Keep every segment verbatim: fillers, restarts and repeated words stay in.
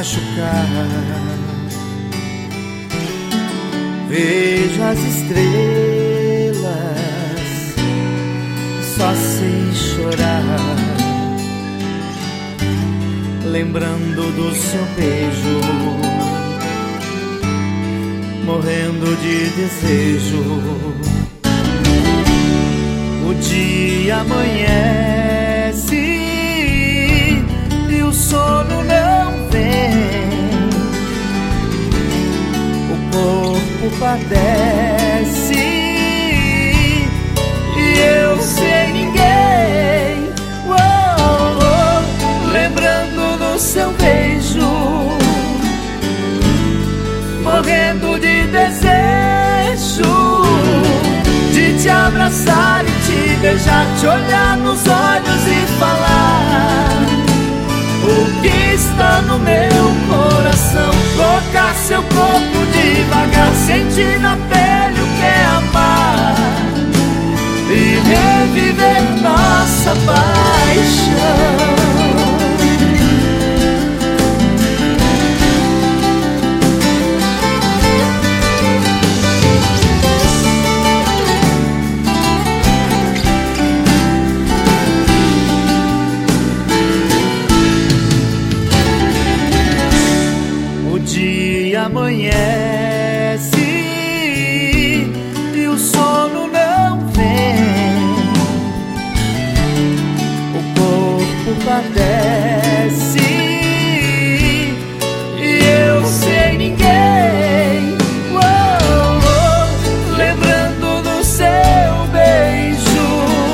machucar. Vejo as estrelas, só sei chorar, lembrando do seu beijo, morrendo de desejo. O dia amanhece e o sono não vem, o corpo padece e eu sem ninguém. Oh, oh, lembrando do seu beijo, morrendo de desejo de te abraçar e te beijar, te olhar nos olhos e falar o que está no meu coração. Tocar seu corpo devagar, sentir na pele o que é amar e reviver nossa paixão. Amanhece e o sono não vem, o corpo padece e eu sem ninguém. Oh, oh, lembrando do seu beijo,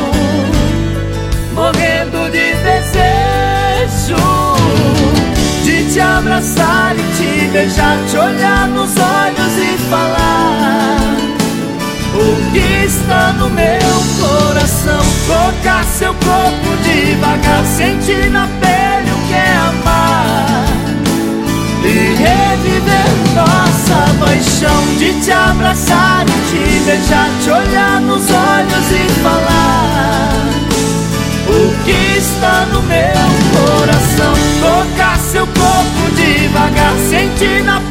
morrendo de desejo de te abraçar e te beijar, te olhar nos olhos e falar o que está no meu coração. Tocar seu corpo devagar, sentir na pele o que é amar e reviver nossa paixão. De te abraçar e te beijar, te olhar nos olhos e falar o que está no meu coração. Tocar seu corpo devagar, sentir na